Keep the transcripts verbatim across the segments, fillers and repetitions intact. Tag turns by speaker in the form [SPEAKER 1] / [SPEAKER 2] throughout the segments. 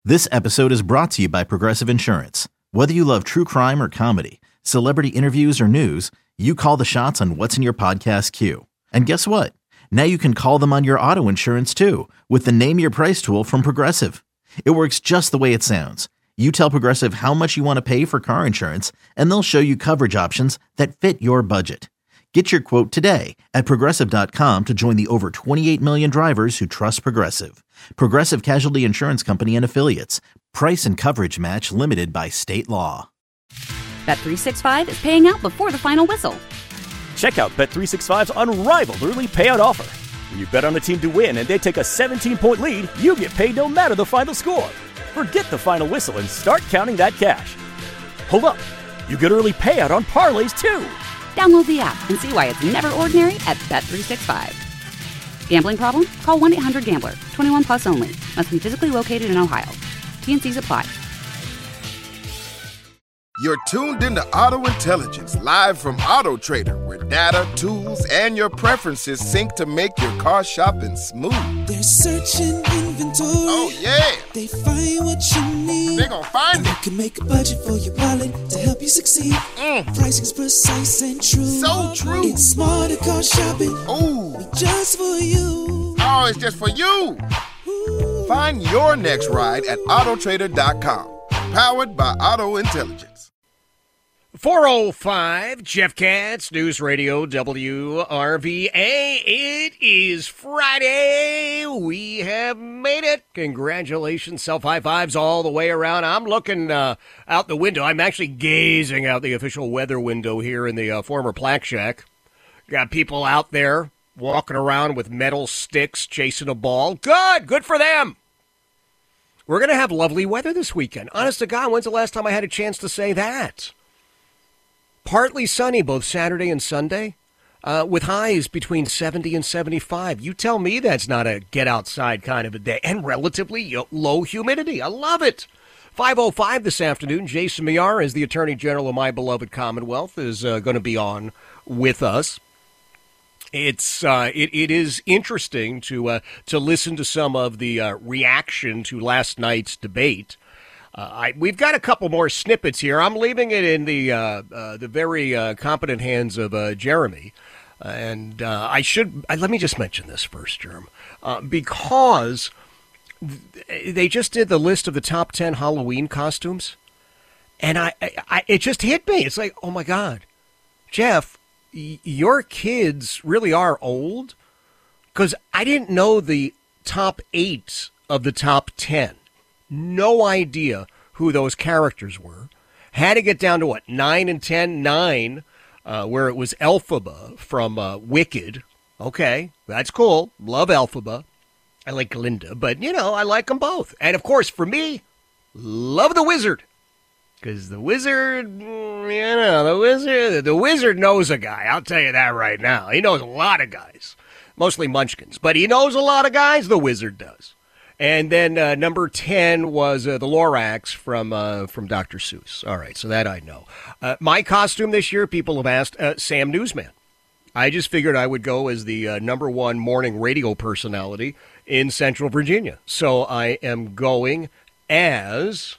[SPEAKER 1] This episode is brought to you by Progressive Insurance. Whether you love true crime or comedy, celebrity interviews or news, you call the shots on what's in your podcast queue. And guess what? Now you can call them on your auto insurance too with the Name Your Price tool from Progressive. It works just the way it sounds. You tell Progressive how much you want to pay for car insurance, and they'll show you coverage options that fit your budget. Get your quote today at Progressive dot com to join the over twenty-eight million drivers who trust Progressive. Progressive Casualty Insurance Company and Affiliates. Price and coverage match limited by state law.
[SPEAKER 2] Bet three sixty-five is paying out before the final whistle.
[SPEAKER 3] Check out Bet three sixty-five's unrivaled early payout offer. When you bet on a team to win and they take a seventeen-point lead, you get paid no matter the final score. Forget the final whistle and start counting that cash. Hold up. You get early payout on parlays, too.
[SPEAKER 2] Download the app and see why it's never ordinary at Bet three sixty-five. Gambling problem? Call one eight hundred gambler. twenty-one plus only. Must be physically located in Ohio. T N Cs apply.
[SPEAKER 4] You're tuned into Auto Intelligence, live from Auto Trader, where data, tools, and your preferences sync to make your car shopping smooth.
[SPEAKER 5] They're searching inventory.
[SPEAKER 4] Oh, yeah.
[SPEAKER 5] They find what you need.
[SPEAKER 4] They're gonna find
[SPEAKER 5] and
[SPEAKER 4] it.
[SPEAKER 5] You can make a budget for your wallet to help you succeed.
[SPEAKER 4] Mm.
[SPEAKER 5] Pricing's precise and true.
[SPEAKER 4] So true.
[SPEAKER 5] It's smarter car shopping.
[SPEAKER 4] Ooh.
[SPEAKER 5] Just for you.
[SPEAKER 4] Oh, it's just for you.
[SPEAKER 5] Ooh.
[SPEAKER 4] Find your next ride at Auto Trader dot com. Powered by Auto Intelligence.
[SPEAKER 6] four oh five, Jeff Katz, News Radio W R V A. It is Friday. We have made it. Congratulations. Self-high fives all the way around. I'm looking uh, out the window. I'm actually gazing out the official weather window here in the uh, former Plaque Shack. Got people out there walking around with metal sticks chasing a ball. Good. Good for them. We're going to have lovely weather this weekend. Honest to God, when's the last time I had a chance to say that? Partly sunny both Saturday and Sunday, uh, with highs between seventy and seventy-five. You tell me that's not a get outside kind of a day. And relatively low humidity. I love it. five oh five this afternoon. Jason Miar, as the Attorney General of my beloved Commonwealth, is uh, going to be on with us. It's uh, it it is interesting to uh, to listen to some of the uh, reaction to last night's debate. Uh, I, we've got a couple more snippets here. I'm leaving it in the uh, uh, the very uh, competent hands of uh, Jeremy, and uh, I should I, let me just mention this first, Jerm, uh, because th- they just did the list of the top ten Halloween costumes, and I, I, I it just hit me. It's like, oh my God, Jeff, y- your kids really are old, because I didn't know the top eight of the top ten. No idea who those characters were. Had to get down to, what, nine and ten? nine, uh, where it was Elphaba from uh, Wicked. Okay, that's cool. Love Elphaba. I like Glinda, but, you know, I like them both. And, of course, for me, love the Wizard. Because the Wizard, you know, the Wizard, the Wizard knows a guy. I'll tell you that right now. He knows a lot of guys. Mostly munchkins. But he knows a lot of guys, the Wizard does. And then uh, number ten was uh, the Lorax from uh, from Doctor Seuss. All right, so that I know. Uh, my costume this year, people have asked, uh, Sam Newsman. I just figured I would go as the uh, number one morning radio personality in Central Virginia. So I am going as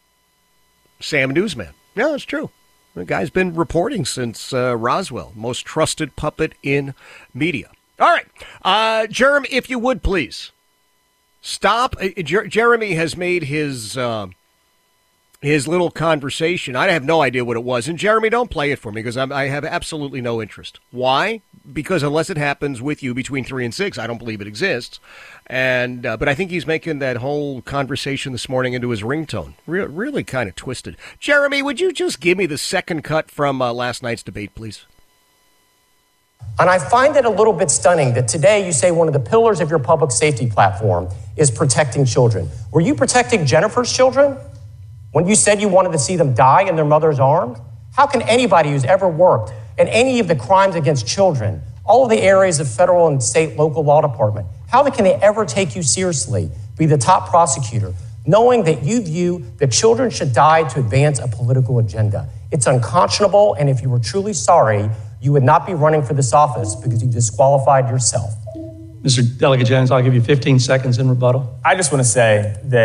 [SPEAKER 6] Sam Newsman. Yeah, it's true. The guy's been reporting since uh, Roswell, most trusted puppet in media. All right, uh, Jerem, if you would, please. Stop. Jer- Jeremy has made his uh, his little conversation. I have no idea what it was. And Jeremy, don't play it for me because I'm, I have absolutely no interest. Why? Because unless it happens with you between three and six, I don't believe it exists. And uh, but I think he's making that whole conversation this morning into his ringtone. Re- really kind of twisted. Jeremy, would you just give me the second cut from uh, last night's debate, please?
[SPEAKER 7] And I find it a little bit stunning that today you say one of the pillars of your public safety platform is protecting children. Were you protecting Jennifer's children when you said you wanted to see them die in their mother's arms? How can anybody who's ever worked in any of the crimes against children, all of the areas of federal and state local law department, how can they ever take you seriously, be the top prosecutor, knowing that you view that children should die to advance a political agenda? It's unconscionable, and if you were truly sorry, you would not be running for this office because you disqualified yourself.
[SPEAKER 8] Mister Delegate Jones, I'll give you fifteen seconds in rebuttal.
[SPEAKER 9] I just want to say that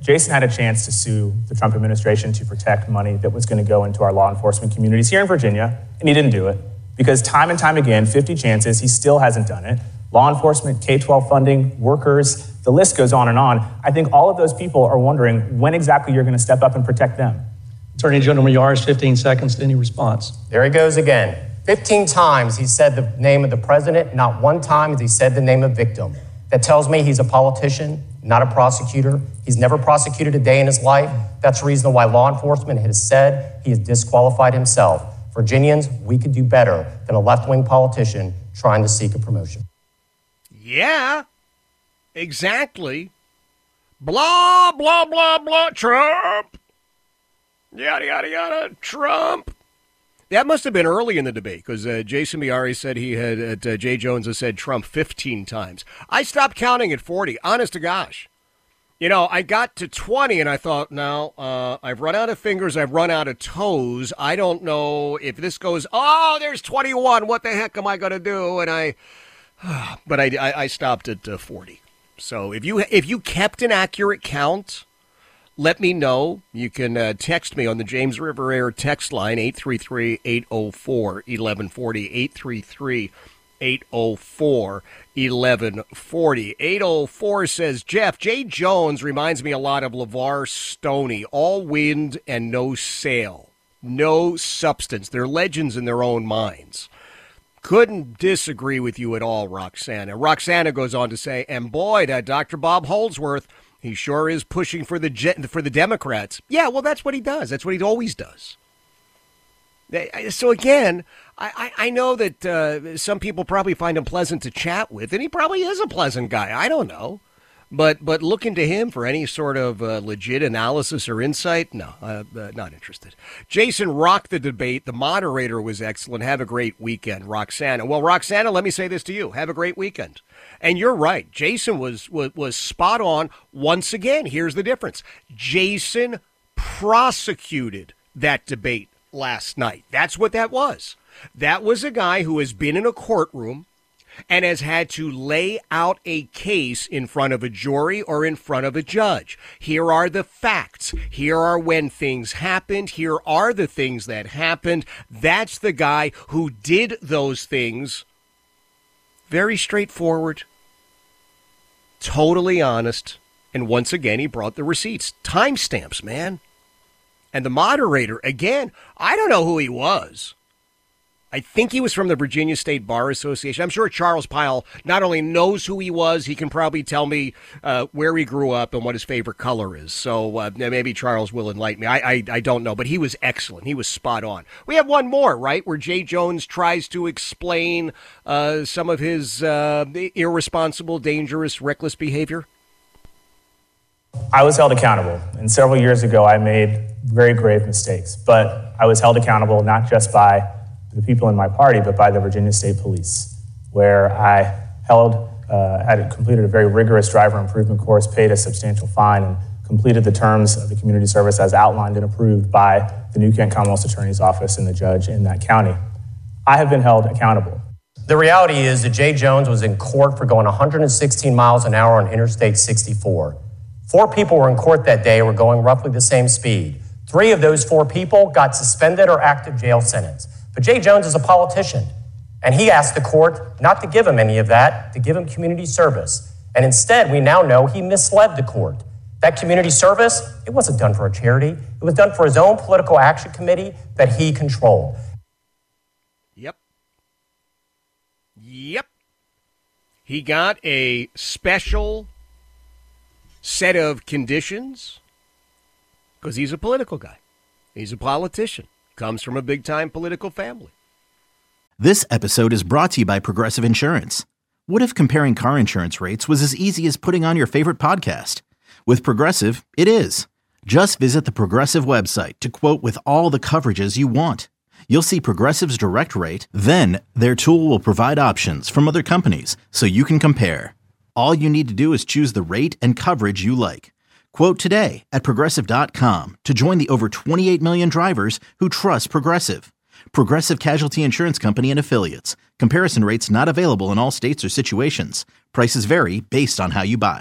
[SPEAKER 8] Jason had a chance to sue the Trump administration to protect money that was going to go into our law enforcement communities here in Virginia, and he didn't do it because time and time again, fifty chances, he still hasn't done it. Law enforcement, K twelve funding, workers, the list goes on and on. I think all of those people are wondering when exactly you're going to step up and protect them.
[SPEAKER 9] Attorney General Yars, fifteen seconds to any response.
[SPEAKER 7] There he goes again. fifteen times he said the name of the president. Not one time has he said the name of victim. That tells me he's a politician, not a prosecutor. He's never prosecuted a day in his life. That's the reason why law enforcement has said he has disqualified himself. Virginians, we could do better than a left-wing politician trying to seek a promotion.
[SPEAKER 6] Yeah, exactly. Blah, blah, blah, blah, Trump. Yada, yada, yada, Trump. That must have been early in the debate because uh, Jason Miyares said he had, uh, uh, Jay Jones has said Trump fifteen times. I stopped counting at forty, honest to gosh. You know, I got to twenty and I thought, no, uh, I've run out of fingers, I've run out of toes. I don't know if this goes, oh, there's twenty-one, what the heck am I going to do? And I, but I, I, I stopped at uh, forty. So if you if you kept an accurate count, let me know. You can uh, text me on the James River Air text line, eight three three, eight oh four, eleven forty, eight three three, eight oh four, eleven forty. eight oh four says, Jeff, Jay Jones reminds me a lot of LeVar Stoney. All wind and no sail. No substance. They're legends in their own minds. Couldn't disagree with you at all, Roxana. Roxana goes on to say, and boy, that Doctor Bob Holdsworth, he sure is pushing for the for the Democrats. Yeah, well, that's what he does. That's what he always does. So, again, I, I know that uh, some people probably find him pleasant to chat with, and he probably is a pleasant guy. I don't know. But but looking to him for any sort of uh, legit analysis or insight, no, uh, uh, not interested. Jason rocked the debate. The moderator was excellent. Have a great weekend, Roxana. Well, Roxana, let me say this to you. Have a great weekend. And you're right. Jason was, was, was spot on once again. Here's the difference. Jason prosecuted that debate last night. That's what that was. That was a guy who has been in a courtroom and has had to lay out a case in front of a jury or in front of a judge. Here are the facts. Here are when things happened. Here are the things that happened. That's the guy who did those things. Very straightforward, totally honest, and once again, he brought the receipts. Timestamps, man. And the moderator, again, I don't know who he was. I think he was from the Virginia State Bar Association. I'm sure Charles Pyle not only knows who he was, he can probably tell me uh, where he grew up and what his favorite color is. So uh, maybe Charles will enlighten me. I, I I don't know, but he was excellent. He was spot on. We have one more, right, where Jay Jones tries to explain uh, some of his uh, irresponsible, dangerous, reckless behavior.
[SPEAKER 8] I was held accountable, and several years ago I made very grave mistakes, but I was held accountable not just by the people in my party, but by the Virginia State Police, where I held, uh, had completed a very rigorous driver improvement course, paid a substantial fine, and completed the terms of the community service as outlined and approved by the New Kent Commonwealth Attorney's Office and the judge in that county. I have been held accountable.
[SPEAKER 7] The reality is that Jay Jones was in court for going one hundred sixteen miles an hour on Interstate sixty-four. Four people were in court that day, were going roughly the same speed. Three of those four people got suspended or active jail sentence. But Jay Jones is a politician, and he asked the court not to give him any of that, to give him community service. And instead, we now know he misled the court. That community service, it wasn't done for a charity. It was done for his own political action committee that he controlled.
[SPEAKER 6] Yep. Yep. He got a special set of conditions because he's a political guy. He's a politician. Comes from a big-time political family.
[SPEAKER 1] This episode is brought to you by Progressive Insurance. What if comparing car insurance rates was as easy as putting on your favorite podcast? With Progressive, it is. Just visit the Progressive website to quote with all the coverages you want. You'll see Progressive's direct rate, then their tool will provide options from other companies so you can compare. All you need to do is choose the rate and coverage you like. Quote today at Progressive dot com to join the over twenty-eight million drivers who trust Progressive. Progressive Casualty Insurance Company and Affiliates. Comparison rates not available in all states or situations. Prices vary based on how you buy.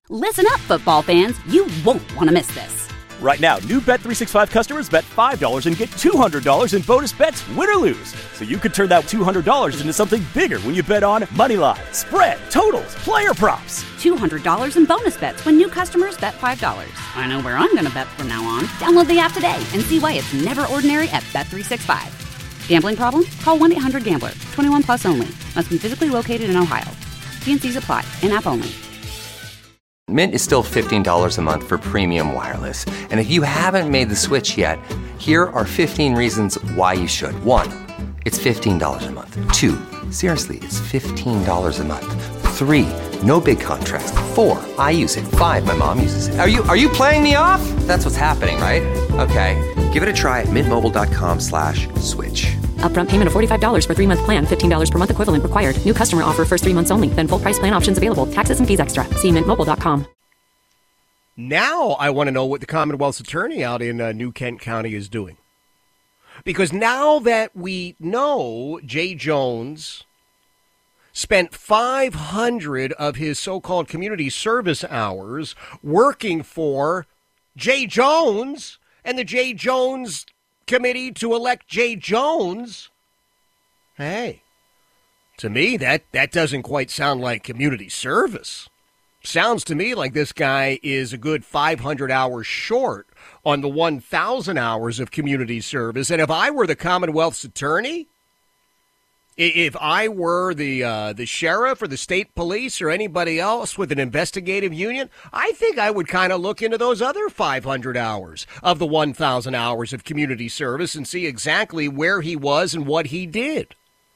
[SPEAKER 2] Listen up, football fans. You won't want to miss this.
[SPEAKER 3] Right now, new Bet three sixty-five customers bet five dollars and get two hundred dollars in bonus bets, win or lose. So you could turn that two hundred dollars into something bigger when you bet on moneyline, spread, totals, player props.
[SPEAKER 2] two hundred dollars in bonus bets when new customers bet five dollars. I know where I'm going to bet from now on. Download the app today and see why it's never ordinary at Bet three sixty-five. Gambling problem? Call one eight hundred gambler. twenty-one plus only. Must be physically located in Ohio. T and C's apply. In-app only.
[SPEAKER 10] Mint is still fifteen dollars a month for premium wireless. And if you haven't made the switch yet, here are fifteen reasons why you should. One, it's fifteen dollars a month. Two, seriously, it's fifteen dollars a month. Three, no big contrast. Four, I use it. Five, my mom uses it. Are you are you playing me off? That's what's happening, right? Okay, give it a try at mintmobile.com slash switch.
[SPEAKER 11] Upfront payment of forty-five dollars for three-month plan, fifteen dollars per month equivalent required. New customer offer first three months only. Then full price plan options available. Taxes and fees extra. See mint mobile dot com.
[SPEAKER 6] Now I want to know what the Commonwealth's attorney out in uh, New Kent County is doing. Because now that we know Jay Jones spent five hundred of his so-called community service hours working for Jay Jones and the Jay Jones Committee to elect Jay Jones, hey, to me, that, that doesn't quite sound like community service. Sounds to me like this guy is a good five hundred hours short on the one thousand hours of community service. And if I were the Commonwealth's attorney, if I were the uh, the sheriff or the state police or anybody else with an investigative union, I think I would kind of look into those other five hundred hours of the one thousand hours of community service and see exactly where he was and what he did.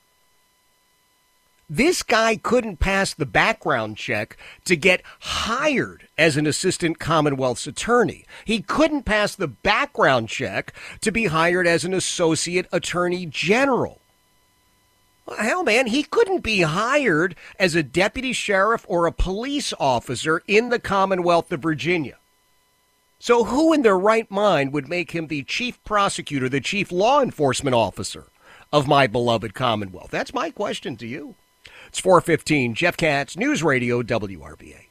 [SPEAKER 6] This guy couldn't pass the background check to get hired as an assistant Commonwealth's attorney. He couldn't pass the background check to be hired as an associate attorney general. Well, hell, man, he couldn't be hired as a deputy sheriff or a police officer in the Commonwealth of Virginia. So who in their right mind would make him the chief prosecutor, the chief law enforcement officer of my beloved Commonwealth? That's my question to you. It's four fifteen. Jeff Katz, News Radio, W R V A.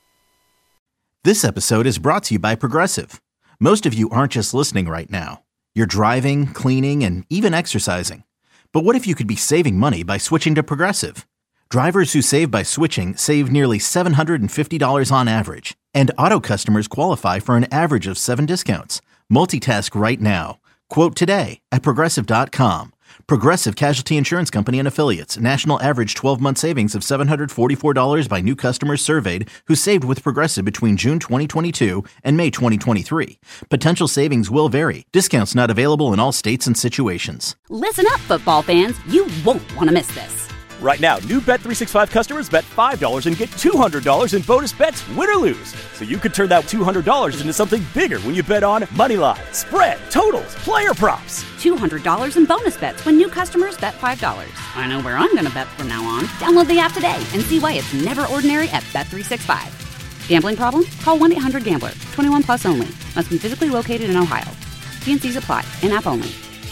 [SPEAKER 1] This episode is brought to you by Progressive. Most of you aren't just listening right now. You're driving, cleaning, and even exercising. But what if you could be saving money by switching to Progressive? Drivers who save by switching save nearly seven hundred fifty dollars on average. And auto customers qualify for an average of seven discounts. Multitask right now. Quote today at Progressive dot com. Progressive Casualty Insurance Company and Affiliates. National average twelve-month savings of seven hundred forty-four dollars by new customers surveyed who saved with Progressive between June twenty twenty-two and May twenty twenty-three. Potential savings will vary. Discounts not available in all states and situations.
[SPEAKER 2] Listen up, football fans. You won't want to miss this.
[SPEAKER 3] Right now, new Bet three sixty-five customers bet five dollars and get two hundred dollars in bonus bets, win or lose. So you could turn that two hundred dollars into something bigger when you bet on moneyline, spread, totals, player props.
[SPEAKER 2] two hundred dollars in bonus bets when new customers bet five dollars. I know where I'm going to bet from now on. Download the app today and see why it's never ordinary at Bet three sixty-five. Gambling problem? Call one eight hundred gambler. twenty-one plus only. Must be physically located in Ohio. T and C's apply. In-app only.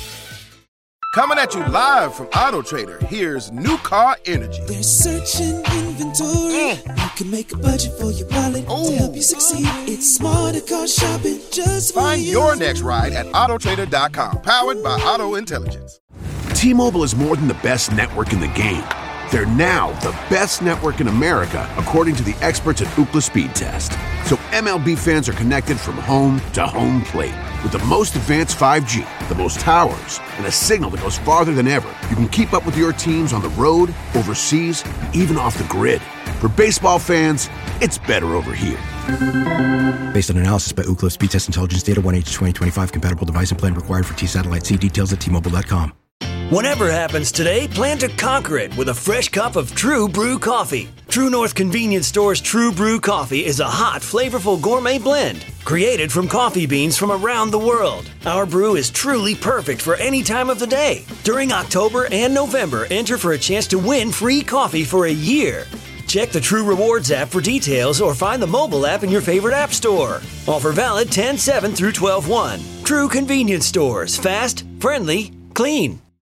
[SPEAKER 4] Coming at you live from Auto Trader, here's New Car Energy.
[SPEAKER 5] There's searching inventory. Mm. You can make a budget for your wallet Ooh. To help you succeed. It's smarter car shopping just for
[SPEAKER 4] Find
[SPEAKER 5] you.
[SPEAKER 4] your next ride at auto trader dot com. Powered by Auto Intelligence.
[SPEAKER 12] T-Mobile is more than the best network in the game. They're now the best network in America, according to the experts at Ookla Speed Test. So M L B fans are connected from home to home plate. With the most advanced five G, the most towers, and a signal that goes farther than ever, you can keep up with your teams on the road, overseas, and even off the grid. For baseball fans, it's better over here.
[SPEAKER 13] Based on analysis by Ookla Speed Test Intelligence Data, one H twenty twenty-five compatible device and plan required for T-Satellite. See details at T Mobile dot com.
[SPEAKER 14] Whatever happens today, plan to conquer it with a fresh cup of True Brew coffee. True North Convenience Store's True Brew coffee is a hot, flavorful gourmet blend created from coffee beans from around the world. Our brew is truly perfect for any time of the day. During October and November, enter for a chance to win free coffee for a year. Check the True Rewards app for details or find the mobile app in your favorite app store. Offer valid ten seven through twelve one. True Convenience Stores. Fast, friendly, clean.